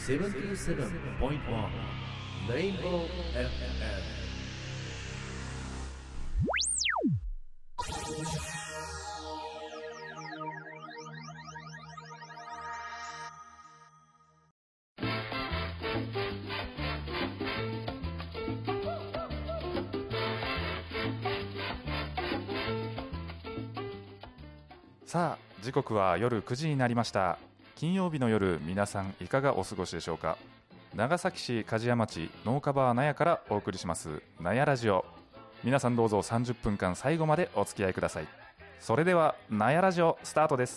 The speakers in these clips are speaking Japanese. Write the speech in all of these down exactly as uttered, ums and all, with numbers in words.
セブンティーセブンポイントワン レインボー エフエム。 さあ時刻は夜くじになりました。金曜日の夜、皆さんいかがお過ごしでしょうか。長崎市梶屋町農家バー納屋からお送りします納屋ラジオ。皆さんどうぞさんじゅっぷんかん最後までお付き合いください。それでは納屋ラジオスタートです。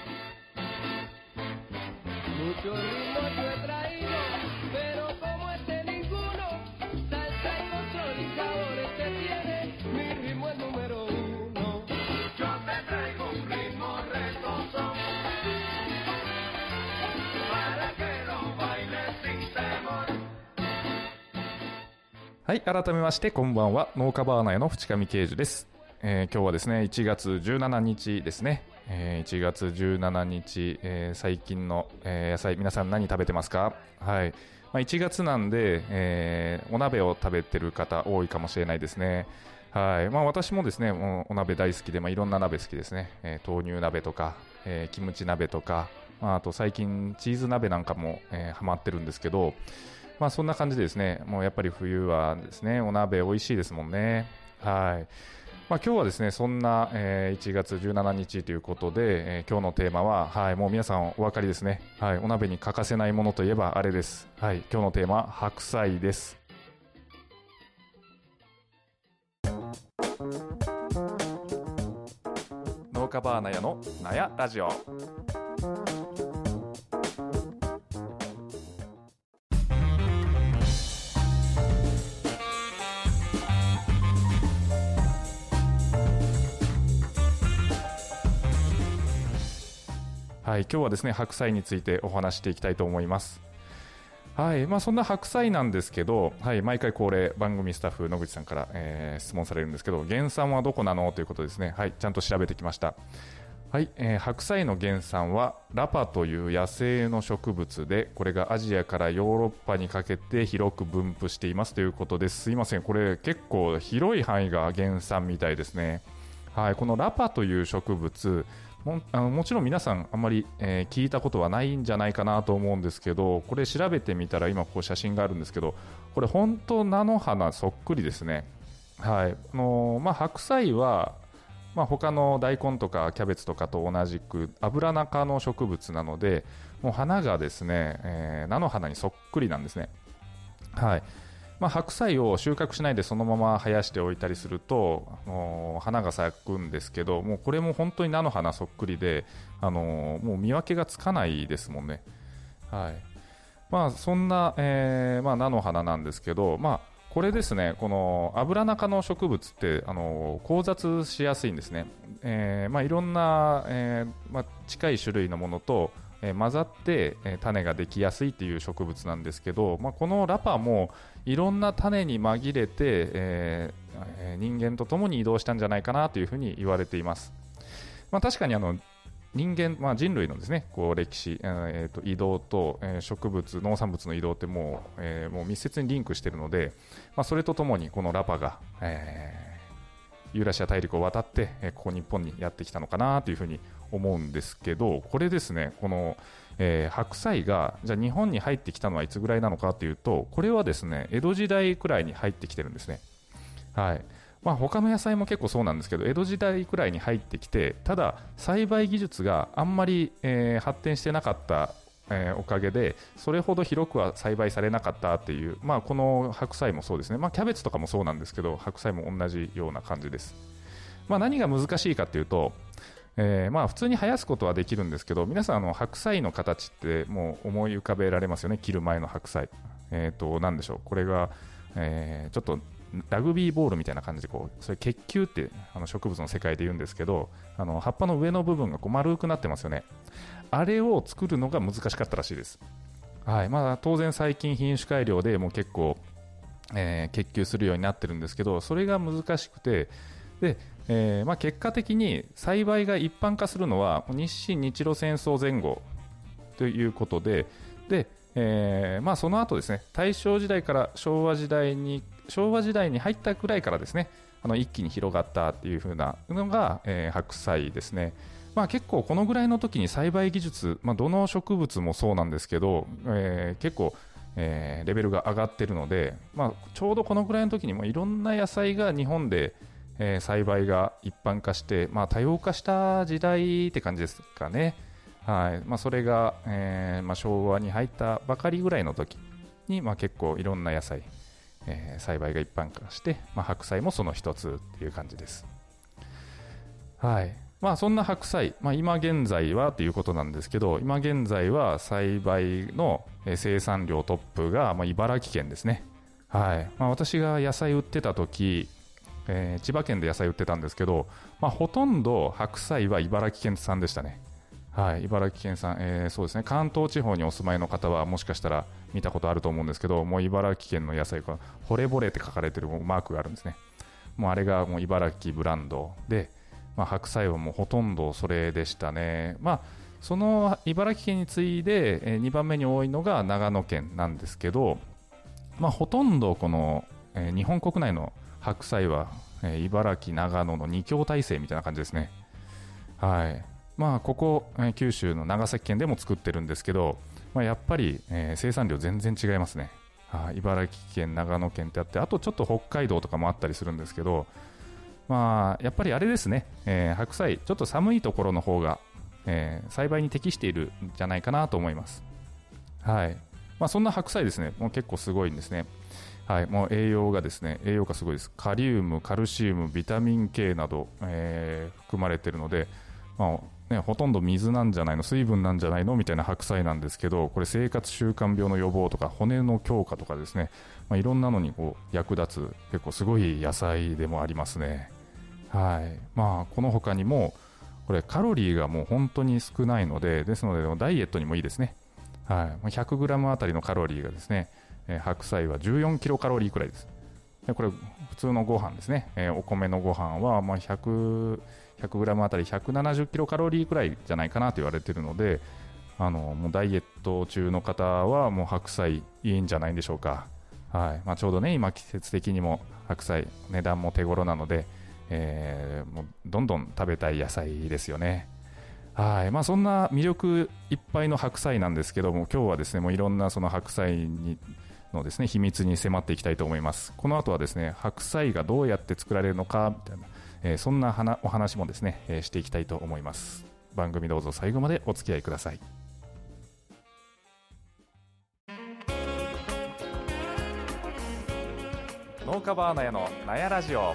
はい、改めましてこんばんは。農家バーナーの淵上啓二です。えー、今日はですねいちがつじゅうしちにちですね、えー、いちがつじゅうしちにち、えー、最近の、えー、野菜皆さん何食べてますか。はい、まあ、いちがつなんで、えー、お鍋を食べてる方多いかもしれないですね。はい、まあ、私もですねもうお鍋大好きで、まあ、いろんな鍋好きですね、えー、豆乳鍋とか、えー、キムチ鍋とか、まあ、あと最近チーズ鍋なんかも、えー、ハマってるんですけど、まあそんな感じでですね、もうやっぱり冬はですね、お鍋美味しいですもんね。はい。まあ今日はですね、そんな、えー、いちがつじゅうしちにちということで、えー、今日のテーマは、はい、もう皆さんお分かりですね。はい、お鍋に欠かせないものといえばあれです。はい、今日のテーマは白菜です。農家バーナヤの納屋ラジオ。はい、今日はですね白菜についてお話していきたいと思います。はい、まあ、そんな白菜なんですけど、はい、毎回恒例番組スタッフ野口さんから、えー、質問されるんですけど、原産はどこなのということですね。はい、ちゃんと調べてきました。はい、えー、白菜の原産はラパという野生の植物で、これがアジアからヨーロッパにかけて広く分布していますということです。すいません、これ結構広い範囲が原産みたいですね。はい、このラパという植物 も, あのもちろん皆さんあんまり、えー、聞いたことはないんじゃないかなと思うんですけど、これ調べてみたら今こう写真があるんですけど、これ本当菜の花そっくりですね。はい、あのーまあ、白菜は、まあ、他の大根とかキャベツとかと同じく油中の植物なので、もう花がですね、えー、菜の花にそっくりなんですね。はい、まあ、白菜を収穫しないでそのまま生やしておいたりすると、あのー、花が咲くんですけど、もうこれも本当に菜の花そっくりで、あのー、もう見分けがつかないですもんね。はい、まあ、そんな、えーまあ、菜の花なんですけど、まあ、これですね、この油中の植物って、あのー、交雑しやすいんですね。えーまあ、いろんな、えーまあ、近い種類のものとえー、混ざって、えー、種ができやすいっていう植物なんですけど、まあ、このラパもいろんな種に紛れて、えー、人間と共に移動したんじゃないかなというふうに言われています。まあ、確かにあの人間、まあ、人類のですねこう歴史、えー、と移動と、えー、植物農産物の移動ってもう、えー、もう密接にリンクしているので、まあ、それとともにこのラパが、えーユーラシア大陸を渡って、えー、ここ日本にやってきたのかなというふうに思うんですけど、これですね、この、えー、白菜がじゃあ日本に入ってきたのはいつぐらいなのかというと、これはですね江戸時代くらいに入ってきてるんですね。はい、まあ、他の野菜も結構そうなんですけど、江戸時代くらいに入ってきて、ただ栽培技術があんまり、えー、発展してなかったえー、おかげでそれほど広くは栽培されなかったっていう、まあ、この白菜もそうですね、まあ、キャベツとかもそうなんですけど、白菜も同じような感じです。まあ、何が難しいかというと、えー、まあ普通に生やすことはできるんですけど、皆さんあの白菜の形ってもう思い浮かべられますよね。切る前の白菜、えー、と何でしょう、これが、えー、ちょっとラグビーボールみたいな感じで、こうそれ結球ってあの植物の世界で言うんですけど、あの葉っぱの上の部分がこう丸くなってますよね。あれを作るのが難しかったらしいです。はい、まあ、当然最近品種改良でもう結構、えー、結球するようになってるんですけど、それが難しくて、で、えーまあ、結果的に栽培が一般化するのは日清日露戦争前後ということで、で、 えーまあ、その後ですね、大正時代から昭和時代に昭和時代に入ったくらいからですね、あの一気に広がったっていう風なのが、えー白菜ですね。まあ、結構このぐらいの時に栽培技術、まあ、どの植物もそうなんですけど、えー結構、えーレベルが上がってるので、まあ、ちょうどこのぐらいの時にもいろんな野菜が日本で、えー栽培が一般化して、まあ、多様化した時代って感じですかね。はいまあ、それが、えーまあ、昭和に入ったばかりぐらいの時に、まあ、結構いろんな野菜、えー栽培が一般化して、まあ、白菜もその一つっていう感じです。はいまあ、そんな白菜、まあ、今現在はということなんですけど、今現在は栽培のえー生産量トップが、まあ、茨城県ですね。はいまあ、私が野菜売ってた時、えー千葉県で野菜売ってたんですけど、まあ、ほとんど白菜は茨城県産でしたね。はい、茨城県産、えーそうですね、関東地方にお住まいの方はもしかしたら見たことあると思うんですけど、もう茨城県の野菜が惚れ惚れって書かれてるマークがあるんですね。もうあれがもう茨城ブランドで、まあ、白菜はもうほとんどそれでしたね。まあ、その茨城県に次いで、えーにばんめに多いのが長野県なんですけど、まあ、ほとんどこの、えー日本国内の白菜は、えー茨城長野の二強体制みたいな感じですね。はいまあ、ここ、えー九州の長崎県でも作ってるんですけど、まあ、やっぱり、えー生産量全然違いますね。はい茨城県長野県ってあって、あとちょっと北海道とかもあったりするんですけど、まあ、やっぱりあれですね、えー白菜ちょっと寒いところの方が、えー栽培に適しているんじゃないかなと思います。はいまあ、そんな白菜ですね、もう結構すごいんですね。はい、もう栄養がですね、栄養がすごいです。カリウム、カルシウム、ビタミン K など、えー含まれているので、まあね、ほとんど水なんじゃないの、水分なんじゃないのみたいな白菜なんですけど、これ生活習慣病の予防とか骨の強化とかですね、まあ、いろんなのにこう役立つ結構すごい野菜でもありますね。はいまあ、この他にもこれカロリーがもう本当に少ないので、ですのでダイエットにもいいですね。はい、ひゃくグラム あたりのカロリーがですね、えー白菜はじゅうよんキロカロリーくらいです。でこれ普通のご飯ですね、えーお米のご飯はまあひゃく、ひゃくグラム あたりひゃくななじゅっキロカロリーくらいじゃないかなと言われているので、あのもうダイエット中の方はもう白菜いいんじゃないでしょうか。はいまあ、ちょうどね、今季節的にも白菜値段も手頃なので、えーもうどんどん食べたい野菜ですよね。はいまあ、そんな魅力いっぱいの白菜なんですけども、今日はですね、もういろんなその白菜にのですね秘密に迫っていきたいと思います。この後はですね、白菜がどうやって作られるのかみたいな、えーそんな話お話もですね、えーしていきたいと思います。番組どうぞ最後までお付き合いください。農家バーナヤのナヤラジオ。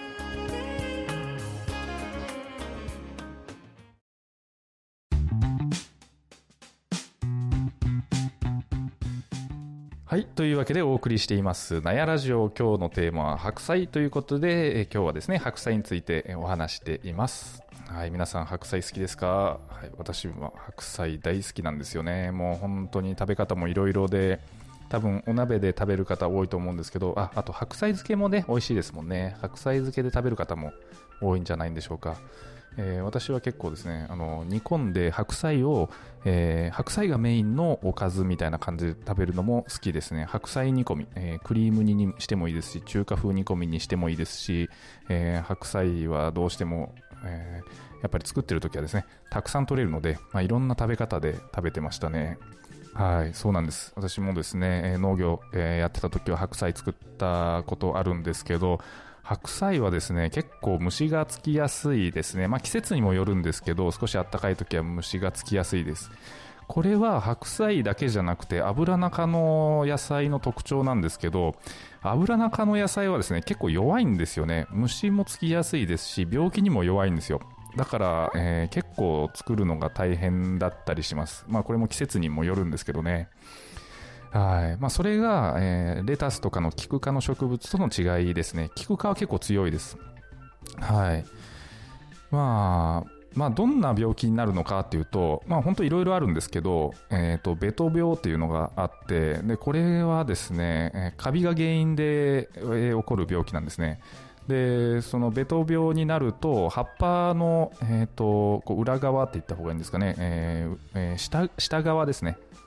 はいというわけでお送りしていますナヤラジオ。今日のテーマは白菜ということで、え今日はですね白菜についてお話しています。はい皆さん白菜好きですか？はい、私は白菜大好きなんですよね。もう本当に食べ方もいろいろで、多分お鍋で食べる方多いと思うんですけど、ああと白菜漬けもね美味しいですもんね。白菜漬けで食べる方も多いんじゃないんでしょうか。えー私は結構ですね、あの煮込んで白菜を、えー白菜がメインのおかずみたいな感じで食べるのも好きですね。白菜煮込み、えークリーム煮にしてもいいですし、中華風煮込みにしてもいいですし、えー白菜はどうしても、えーやっぱり作ってる時はですねたくさん取れるので、まあ、いろんな食べ方で食べてましたね。はいそうなんです。私もですね、えー農業、えーやってた時は白菜作ったことあるんですけど、白菜はですね結構虫がつきやすいですね。まあ、季節にもよるんですけど、少し暖かい時は虫がつきやすいです。これは白菜だけじゃなくてアブラナ科の野菜の特徴なんですけど、アブラナ科の野菜はですね結構弱いんですよね。虫もつきやすいですし、病気にも弱いんですよ。だから、えー結構作るのが大変だったりします。まあこれも季節にもよるんですけどね。はいまあ、それが、えーレタスとかのキク科の植物との違いですね。キク科は結構強いです。はいまあまあ、どんな病気になるのかっていうと、まあ、本当いろいろあるんですけど、えーと、ベト病っていうのがあって、でこれはですね、えーカビが原因で、えー起こる病気なんですね。でそのベト病になると葉っぱの、えーとこう裏側って言った方がいいんですかね、えーえー下、下側ですね、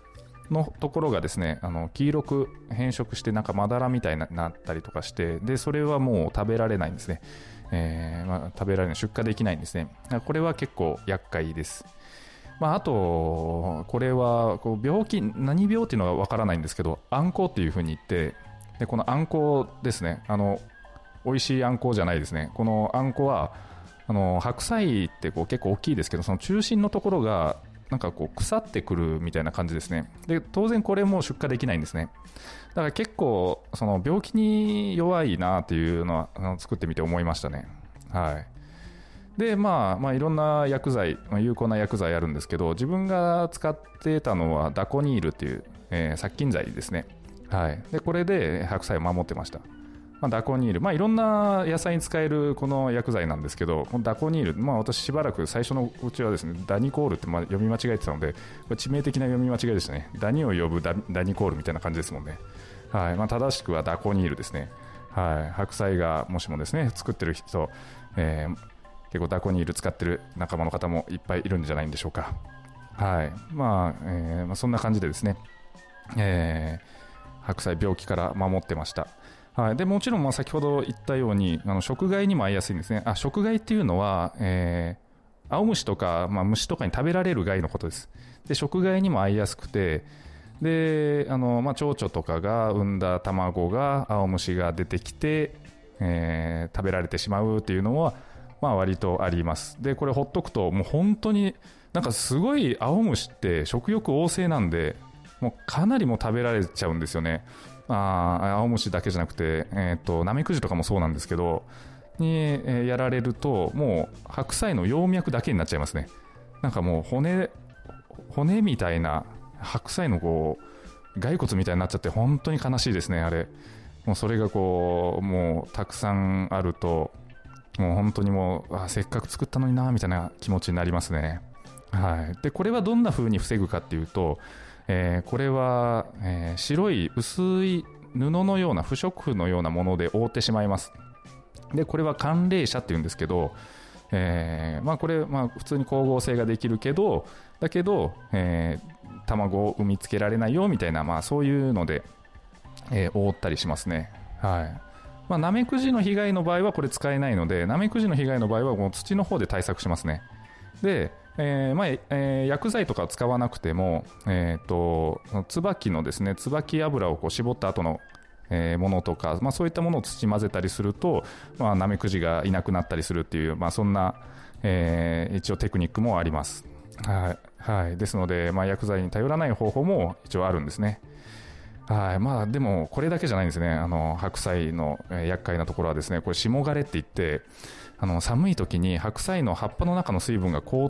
のところがですね、あの黄色く変色してなんかまだらみたいになったりとかして、でそれはもう食べられないんですね。えーまあ、食べられない、出荷できないんですね。これは結構厄介です。まあ、あとこれはこう病気、何病っていうのは分からないんですけど、あんこうっていう風に言って、でこのあんこですね、あの美味しいあんこじゃないですね。このあんこはあの白菜ってこう結構大きいですけど、その中心のところがなんかこう腐ってくるみたいな感じですね。で当然これも出荷できないんですね。だから結構その病気に弱いなっていうのはあの作ってみて思いましたね。はい。でまあまあいろんな薬剤、まあ、有効な薬剤あるんですけど、自分が使ってたのはダコニールっていう、えー、殺菌剤ですね。はい。でこれで白菜を守ってました。まあ、ダコニール、まあ、いろんな野菜に使えるこの薬剤なんですけど、このダコニール、まあ、私しばらく最初のうちはですね、ダニコールってまあ読み間違えてたので、これ致命的な読み間違いでしたね。ダニを呼ぶ ダ, ダニコールみたいな感じですもんね。はい。まあ、正しくはダコニールですね。はい。白菜がもしもですね、作ってる人、えー、結構ダコニール使ってる仲間の方もいっぱいいるんじゃないんでしょうか。はい。まあ、えーまあ、そんな感じでですね、えー、白菜病気から守ってました。はい、でもちろんまあ先ほど言ったようにあの食害にも遭いやすいんですね。あ、食害っていうのは、えー、青虫とか、まあ、虫とかに食べられる害のことです。で食害にも遭いやすくて、であの、まあ、蝶々とかが産んだ卵が青虫が出てきて、えー、食べられてしまうっていうのは、まあ、割とあります。でこれほっとくともう本当になんかすごい青虫って食欲旺盛なんで、もうかなりもう食べられちゃうんですよね。あ青虫だけじゃなくて、えー、とナメクジとかもそうなんですけどに、えー、やられるともう白菜の葉脈だけになっちゃいますね。なんかもう骨骨みたいな白菜のこう骸骨みたいになっちゃって、本当に悲しいですね。あれもうそれがこうもうたくさんあると、もう本当にもうあせっかく作ったのになみたいな気持ちになりますね。はい。でこれはどんな風に防ぐかっていうと、えー、これは、えー、白い薄い布のような不織布のようなもので覆ってしまいます。でこれは寒冷紗っていうんですけど、えーまあ、これ、まあ、普通に光合成ができるけどだけど、えー、卵を産みつけられないよみたいな、まあ、そういうので、えー、覆ったりしますね。はい。まあ、ナメクジの被害の場合はこれ使えないので、ナメクジの被害の場合はもう土の方で対策しますね。でえーまあえー、薬剤とかを使わなくても、えー、と椿のですね椿油をこう絞った後の、えー、ものとか、まあ、そういったものを土混ぜたりすると、まあ、ナメクジがいなくなったりするっていう、まあ、そんな、えー、一応テクニックもあります。はいはい、ですので、まあ、薬剤に頼らない方法も一応あるんですね。はい。まあ、でもこれだけじゃないんですね。あの白菜の、えー、厄介なところはですね、これ霜枯れって言って、あの寒い時に白菜の葉っぱの中の水分が凍って、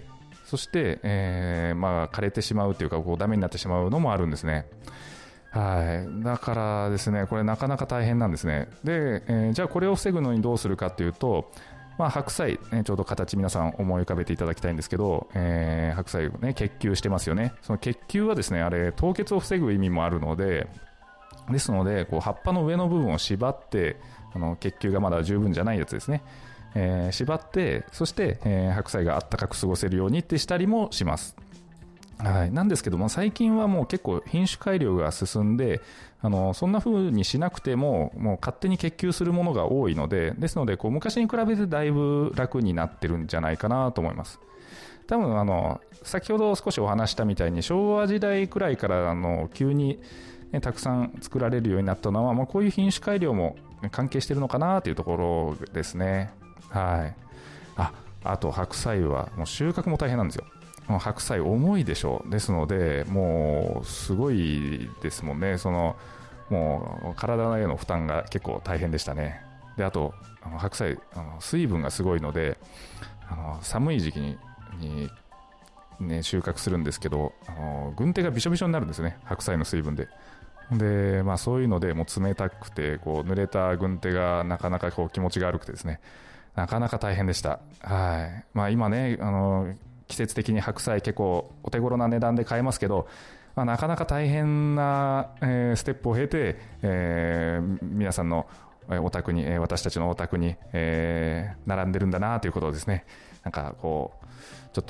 そして、えーまあ、枯れてしまうというかこうダメになってしまうのもあるんですね。はい。だからですね、これなかなか大変なんですね。で、えー、じゃあこれを防ぐのにどうするかというと、まあ、白菜、ね、ちょうど形皆さん思い浮かべていただきたいんですけど、えー、白菜、ね、結球してますよね。その結球はですね、あれ凍結を防ぐ意味もあるので、ですのでこう葉っぱの上の部分を縛って、あの結球がまだ十分じゃないやつですね、えー、縛って、そして、えー、白菜があったかく過ごせるようにってしたりもします。はい、なんですけども最近はもう結構品種改良が進んで、あのそんな風にしなくてももう勝手に結球するものが多いので、ですのでこう昔に比べてだいぶ楽になってるんじゃないかなと思います。多分あの先ほど少しお話したみたいに昭和時代くらいからあの急に、ね、たくさん作られるようになったのは、まあ、こういう品種改良も関係しているのかなというところですね。はい。あ、あと白菜はもう収穫も大変なんですよ。白菜重いでしょう。ですのでもうすごいですもんね。そのもう体への負担が結構大変でしたね。であとあの白菜あの水分がすごいので、あの寒い時期にに、ね、収穫するんですけど、あの軍手がびしょびしょになるんですね、白菜の水分で。で、まあ、そういうのでもう冷たくてこう濡れた軍手がなかなかこう気持ちが悪くてですね、なかなか大変でした。はい。まあ、今ねあの季節的に白菜結構お手頃な値段で買えますけど、まあ、なかなか大変な、えー、ステップを経て、えー、皆さんのお宅に、私たちのお宅に、えー、並んでるんだなということをですね、なんかこうちょっと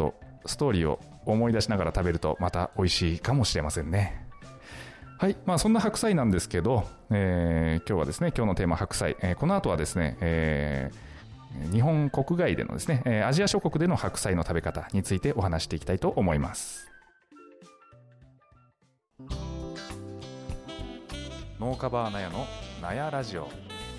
ストーリーを思い出しながら食べるとまた美味しいかもしれませんね。はい、まあ、そんな白菜なんですけど、えー、今日はですね、今日のテーマ白菜、えー、この後はですね、えー、日本国外でのですね、えー、アジア諸国での白菜の食べ方についてお話していきたいと思います。農家バーナヤのナヤラジオ。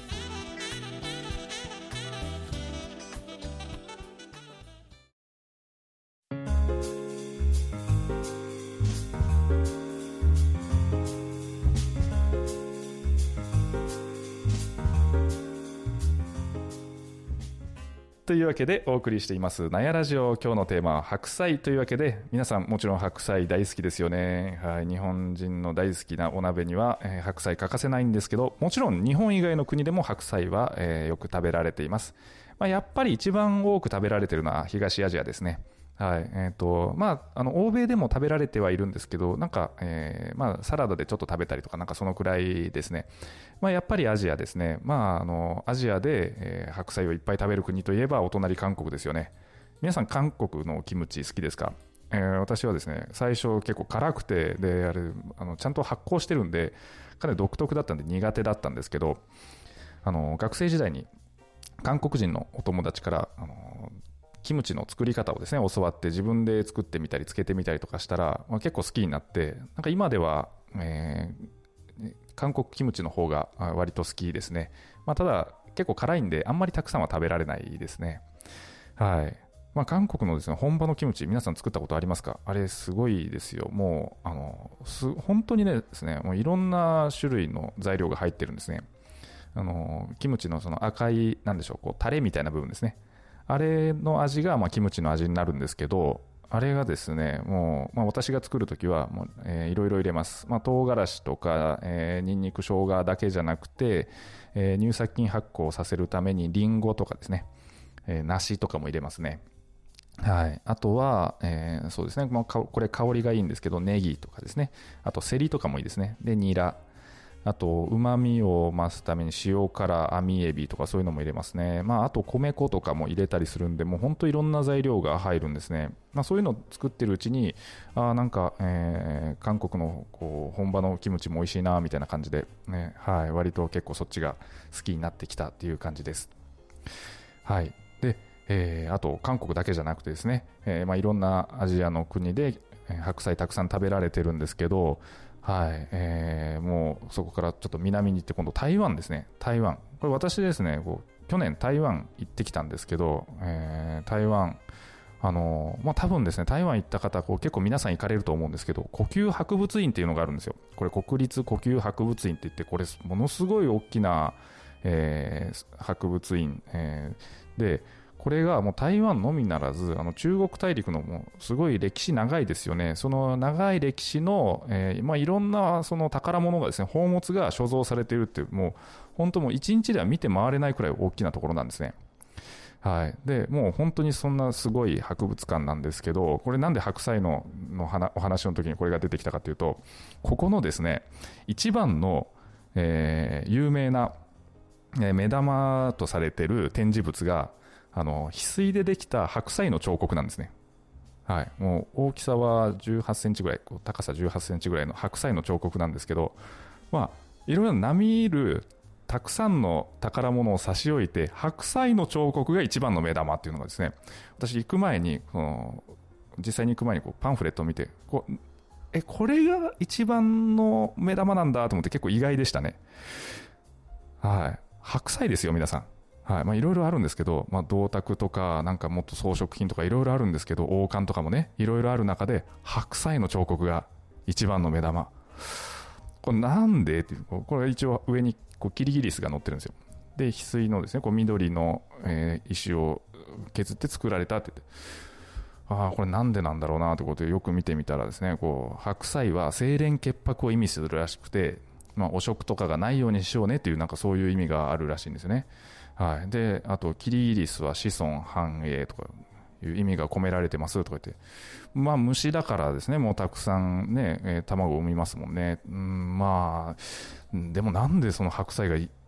というわけでお送りしていますナヤラジオ。今日のテーマは白菜というわけで、皆さんもちろん白菜大好きですよね。はい、日本人の大好きなお鍋には、えー、白菜欠かせないんですけど、もちろん日本以外の国でも白菜は、えー、よく食べられています。まあ、やっぱり一番多く食べられているのは東アジアですね。はい、えーとまあ、あの欧米でも食べられてはいるんですけど、なんか、えーまあ、サラダでちょっと食べたりとか、なんかそのくらいですね。まあ、やっぱりアジアですね。まあ、あのアジアで、えー、白菜をいっぱい食べる国といえばお隣韓国ですよね。皆さん韓国のキムチ好きですか？えー、私はですね、最初結構辛くて、であれあのちゃんと発酵してるんでかなり独特だったんで苦手だったんですけど、あの学生時代に韓国人のお友達からあのキムチの作り方をですね教わって、自分で作ってみたりつけてみたりとかしたら、まあ、結構好きになって、なんか今では、えー、韓国キムチの方が割と好きですね。まあ、ただ結構辛いんであんまりたくさんは食べられないですね。はい。まあ、韓国のですね本場のキムチ、皆さん作ったことありますか？あれすごいですよ。もうあのす本当にねですね、もういろんな種類の材料が入ってるんですね。あのキムチのその赤いなんでしょう、こうタレみたいな部分ですね。あれの味が、まあ、キムチの味になるんですけど、あれがですね、もう、まあ、私が作るときはもう、えー、いろいろ入れます。まあ、唐辛子とか、えー、ニンニク、生姜だけじゃなくて、えー、乳酸菌発酵させるためにリンゴとかですね、えー、梨とかも入れますね。はい。あとは、えー、そうですね、まあ、これ香りがいいんですけど、ネギとかですね。あと、セリとかもいいですね。で、ニラ。あと、旨味を増すために塩辛、網エビとかそういうのも入れますね。まあ、あと米粉とかも入れたりするんで、もう本当いろんな材料が入るんですね。まあ、そういうのを作ってるうちに、あなんか、えー、韓国のこう本場のキムチも美味しいなみたいな感じで、ね、はい、割と結構そっちが好きになってきたっていう感じです。はい。で、えー、あと韓国だけじゃなくてですね、えーまあ、いろんなアジアの国で白菜たくさん食べられてるんですけど、はい、えー、もうそこからちょっと南に行って今度台湾ですね。台湾、これ私ですね、こう去年台湾行ってきたんですけど、えー、台湾あのまあ、多分ですね台湾行った方こう結構皆さん行かれると思うんですけど、呼吸博物院っていうのがあるんですよ。これ国立呼吸博物院って言って、これものすごい大きな、えー、博物院、えー、でこれがもう台湾のみならず、あの中国大陸のもうすごい歴史長いですよね。その長い歴史の、えーまあ、いろんなその宝物がですね、宝物が所蔵されているっていう、もう本当もう一日では見て回れないくらい大きなところなんですね。はい、でもう本当にそんなすごい博物館なんですけど、これなんで白菜 の, のお話の時にこれが出てきたかというと、ここのですね一番の、えー、有名な、えー、目玉とされている展示物があの翡翠でできた白菜の彫刻なんですね。はい、もう大きさはじゅうはちセンチぐらい、高さじゅうはちセンチぐらいの白菜の彫刻なんですけど、まあいろいろ並みいるたくさんの宝物を差し置いて、白菜の彫刻が一番の目玉っていうのがですね、私行く前にこの実際に行く前にこうパンフレットを見て、こうえこれが一番の目玉なんだと思って結構意外でしたね。はい、白菜ですよ皆さん。はい、まあいろいろあるんですけど、まあ、銅鐸とかなんかもっと装飾品とかいろいろあるんですけど、王冠とかもねいろいろある中で白菜の彫刻が一番の目玉。これなんでっていう、これ一応上にこうキリギリスが乗ってるんですよ。で翡翠のですねこう緑の、えー、石を削って作られたって言って、ああこれなんでなんだろうなということでよく見てみたらですね、こう白菜は清廉潔白を意味するらしくて、まあ、汚職とかがないようにしようねっていうなんかそういう意味があるらしいんですよね。はい、であとキリギリスは子孫繁栄とかいう意味が込められてますとか言って、まあ虫だからですね、もうたくさんね、えー、卵を産みますもんね。うん、まあでもなんでその白菜が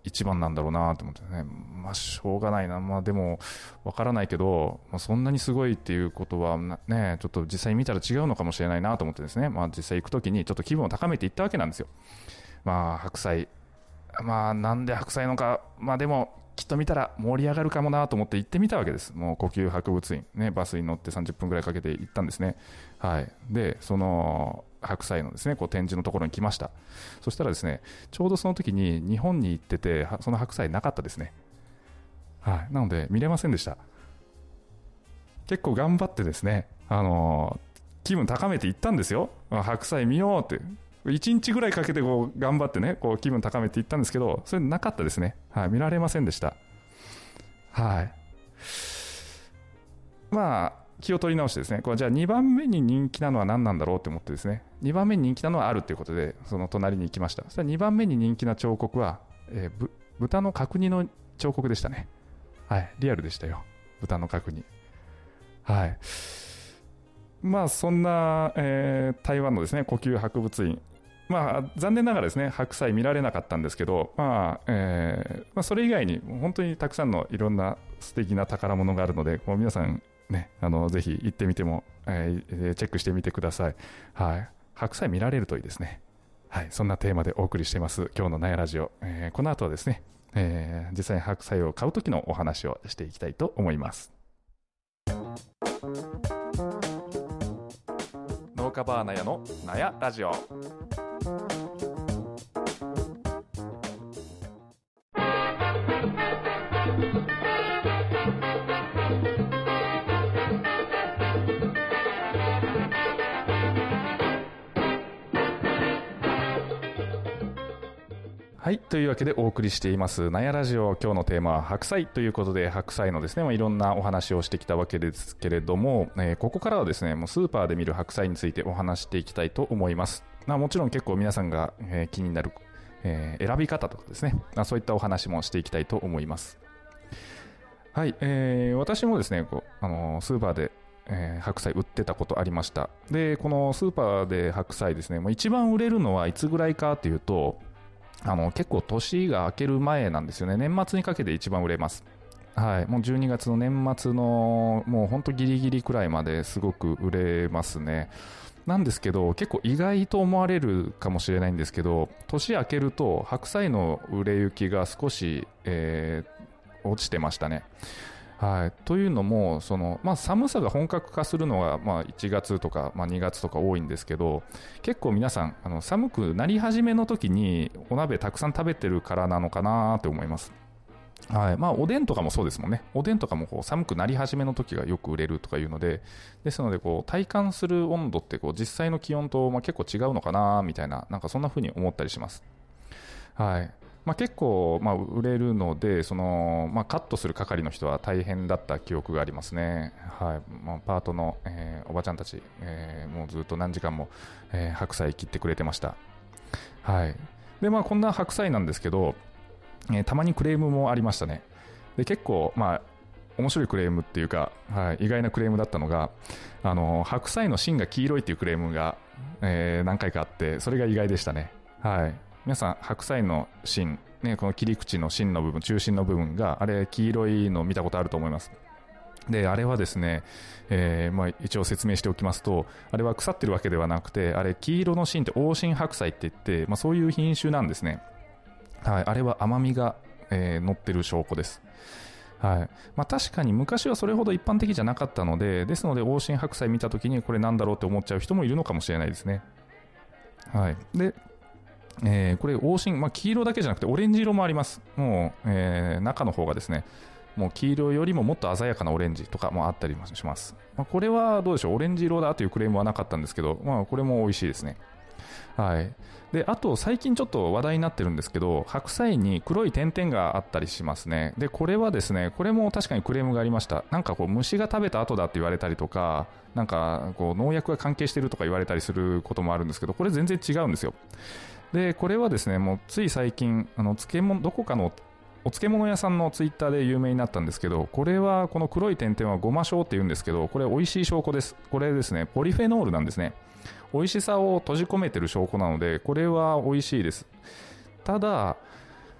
一番なんだろうなと思ってね、まあしょうがないな、まあでもわからないけど、まあ、そんなにすごいっていうことはね、ちょっと実際見たら違うのかもしれないなと思ってですね、まあ実際行くときにちょっと気分を高めていったわけなんですよ。まあ白菜、まあなんで白菜のか、まあでもきっと見たら盛り上がるかもなと思って行ってみたわけです。もう故宮博物院ね、バスに乗ってさんじゅっぷんぐらいかけて行ったんですね。はい。でその白菜のですね、こう展示のところに来ました。そしたらですね、ちょうどその時に日本に行ってて、その白菜なかったですね。はい。なので見れませんでした。結構頑張ってですね、あのー、気分高めて行ったんですよ。白菜見ようっていちにちぐらいかけてこう頑張ってね、こう気分高めていったんですけど、それなかったですね。はい。見られませんでした。はい。まあ気を取り直してですね、これじゃあにばんめに人気なのは何なんだろうと思ってですね、にばんめに人気なのはあるということで、その隣に行きました。そしたらにばんめに人気な彫刻は、えー、豚の角煮の彫刻でしたね。はい、リアルでしたよ、豚の角煮。はい。まあそんな、えー、台湾のですね故宮博物院、まあ残念ながらですね白菜見られなかったんですけど、まあえーまあ、それ以外に本当にたくさんのいろんな素敵な宝物があるので、もう皆さんね、あのぜひ行ってみても、えー、チェックしてみてください。はい、白菜見られるといいですね。はい、そんなテーマでお送りしています今日の納屋ラジオ。えー、この後はですね、えー、実際に白菜を買う時のお話をしていきたいと思います。農家バーナヤの納屋ラジオ。はい、というわけでお送りしています納屋ラジオ。今日のテーマは白菜ということで、白菜のですね、まあ、いろんなお話をしてきたわけですけれども、えー、ここからはですね、もうスーパーで見る白菜についてお話していきたいと思います。まあ、もちろん結構皆さんが、えー、気になる、えー、選び方とかですね、まあ、そういったお話もしていきたいと思います。はい、えー、私もですね、こうあのー、スーパーでえー、白菜売ってたことありました。でこのスーパーで白菜ですね、もう一番売れるのはいつぐらいかというと、あの結構年が明ける前なんですよね。年末にかけて一番売れます。はい、もうじゅうにがつの年末のもう本当ギリギリくらいまですごく売れますね。なんですけど、結構意外と思われるかもしれないんですけど、年明けると白菜の売れ行きが少し、えー、落ちてましたね。はい、というのもその、まあ、寒さが本格化するのは、まあ、いちがつとか、まあ、にがつとか多いんですけど、結構皆さんあの寒くなり始めの時にお鍋たくさん食べてるからなのかなと思います。はい、まあ、おでんとかもそうですもんね。おでんとかもこう寒くなり始めの時がよく売れるとかいうので、ですのでこう体感する温度ってこう実際の気温とまあ結構違うのかなみたいな、なんかそんな風に思ったりします。はい。まあ、結構まあ売れるので、そのまあカットする係の人は大変だった記憶がありますね。はい。まあ、パートの、えー、おばちゃんたち、えー、もうずっと何時間も、えー、白菜切ってくれてました。はい。でまあこんな白菜なんですけど、えー、たまにクレームもありましたね。で結構まあ面白いクレームっていうか、はい、意外なクレームだったのが、あの白菜の芯が黄色いっていうクレームが、えー、何回かあって、それが意外でしたね。はい。皆さん白菜の芯、ね、この切り口の芯の部分、中心の部分があれ黄色いのを見たことあると思います。であれはですね、えーまあ、一応説明しておきますと、あれは腐ってるわけではなくて、あれ黄色の芯って黄芯白菜って言って、まあ、そういう品種なんですね。はい、あれは甘みが、えー、乗ってる証拠です。はい。まあ、確かに昔はそれほど一般的じゃなかったので、ですので黄芯白菜見たときにこれなんだろうって思っちゃう人もいるのかもしれないですね。はい。でえー、これ黄芯、まあ、黄色だけじゃなくてオレンジ色もあります。もう、えー、中の方がですね、もう黄色よりももっと鮮やかなオレンジとかもあったりします。まあ、これはどうでしょう、オレンジ色だというクレームはなかったんですけど、まあ、これも美味しいですね。はい。であと最近ちょっと話題になってるんですけど、白菜に黒い点々があったりしますね。でこれはですね、これも確かにクレームがありました。なんかこう虫が食べた後だって言われたりとか、なんかこう農薬が関係しているとか言われたりすることもあるんですけど、これ全然違うんですよ。でこれはですね、もうつい最近あの漬物どこかのお漬物屋さんのツイッターで有名になったんですけど、これはこの黒い点々はごま塩って言うんですけど、これ美味しい証拠です。これですね、ポリフェノールなんですね。美味しさを閉じ込めている証拠なので、これは美味しいです。ただ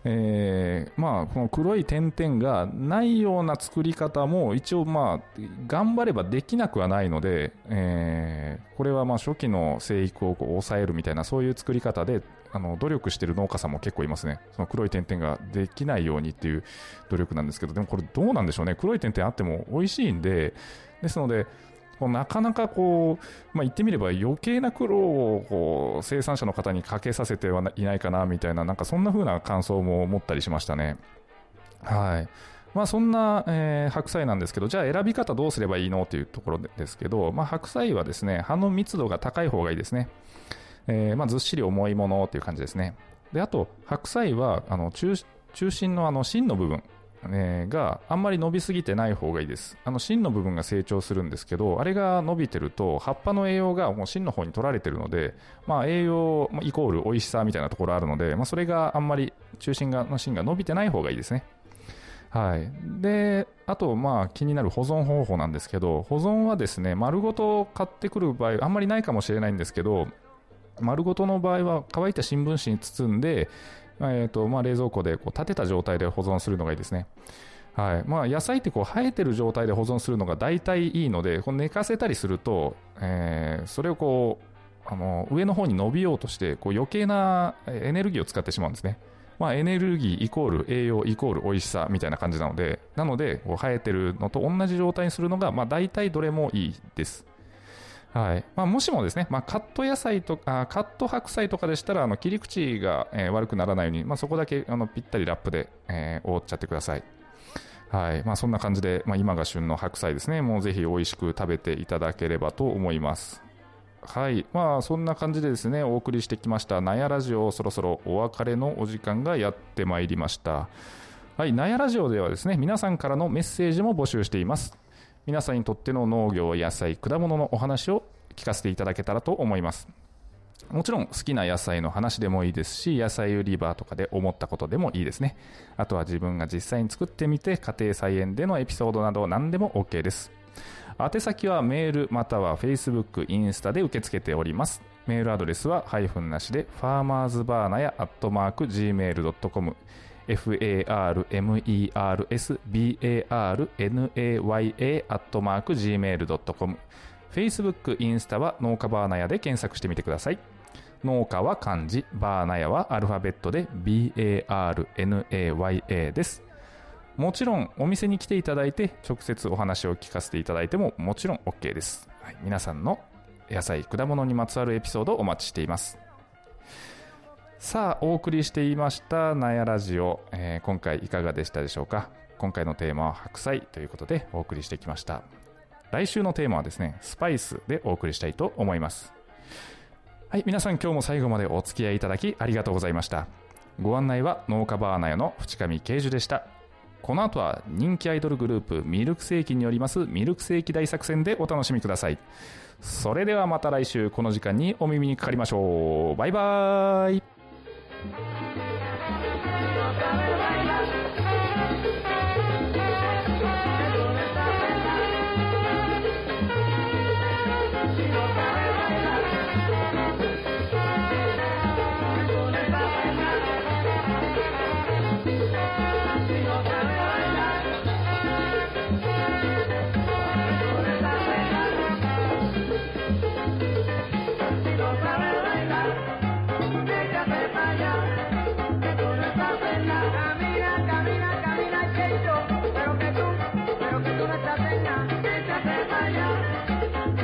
えー、まあこの黒い点々がないような作り方も一応まあ頑張ればできなくはないので、えー、これはまあ初期の生育をこう抑えるみたいなそういう作り方であの努力している農家さんも結構いますね。その黒い点々ができないようにっていう努力なんですけど、でもこれどうなんでしょうね。黒い点々あっても美味しいんで、ですのでこうなかなかこう、まあ、言ってみれば余計な苦労をこう生産者の方にかけさせてはいないかなみたいな、なんかそんな風な感想も持ったりしましたね。はい。まあそんな、えー、白菜なんですけど、じゃあ選び方どうすればいいのっていうところですけど、まあ白菜はですね、葉の密度が高い方がいいですね。えー、まあずっしり重いものっていう感じですね。で、あと白菜はあの 中, 中心のあの芯の部分があんまり伸びすぎてない方がいいです。あの芯の部分が成長するんですけど、あれが伸びてると葉っぱの栄養がもう芯の方に取られてるので、まあ、栄養イコール美味しさみたいなところあるので、まあ、それがあんまり中心がの芯が伸びてない方がいいですね。はい。で、あとまあ気になる保存方法なんですけど、保存はですね、丸ごと買ってくる場合あんまりないかもしれないんですけど、丸ごとの場合は乾いた新聞紙に包んで、えーとまあ、冷蔵庫でこう立てた状態で保存するのがいいですね。はい。まあ、野菜ってこう生えてる状態で保存するのが大体いいので、こう寝かせたりすると、えー、それをこうあの上の方に伸びようとしてこう余計なエネルギーを使ってしまうんですね。まあ、エネルギーイコール栄養イコール美味しさみたいな感じなので、なのでこう生えてるのと同じ状態にするのが、まあ、大体どれもいいです。はい。まあ、もしもですね、まあ、カット野菜とか、カット白菜とかでしたら、あの切り口が、えー、悪くならないように、まあ、そこだけあのぴったりラップで、えー、覆っちゃってください。はい。まあ、そんな感じで、まあ、今が旬の白菜ですね、もうぜひ美味しく食べていただければと思います。はい。まあ、そんな感じでですね、お送りしてきました、なやラジオ、そろそろお別れのお時間がやってまいりました。はい。なやラジオではですね、皆さんからのメッセージも募集しています。皆さんにとっての農業、野菜、果物のお話を聞かせていただけたらと思います。もちろん好きな野菜の話でもいいですし、野菜売り場とかで思ったことでもいいですね。あとは自分が実際に作ってみて家庭菜園でのエピソードなど何でも OK です。宛先はメールまたは Facebook、インスタで受け付けております。メールアドレスはハイフンなしでファーマーズバーナヤアットマーク ジーメールドットコムエフエーアールエムイーアールエスバーナヤ アットマーク ジーメールドットコム Facebook、インスタは農家バーナヤで検索してみてください。農家は漢字、バーナヤはアルファベットで ビーエーアールエヌエーワイエー です。もちろんお店に来ていただいて直接お話を聞かせていただいてももちろん OK です。はい、皆さんの野菜、果物にまつわるエピソードをお待ちしています。さあ、お送りしていましたなやラジオ、えー、今回いかがでしたでしょうか。今回のテーマは白菜ということでお送りしてきました。来週のテーマはですね、スパイスでお送りしたいと思います。はい、皆さん今日も最後までお付き合いいただきありがとうございました。ご案内は農家バーナヤの淵上圭樹でした。この後は人気アイドルグループミルクセーキによりますミルクセーキ大作戦でお楽しみください。それではまた来週この時間にお耳にかかりましょう。バイバーイ。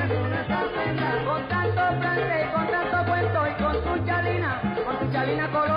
Con tanto plan, con tanto cuento y con tu chalina, con tu chalina color.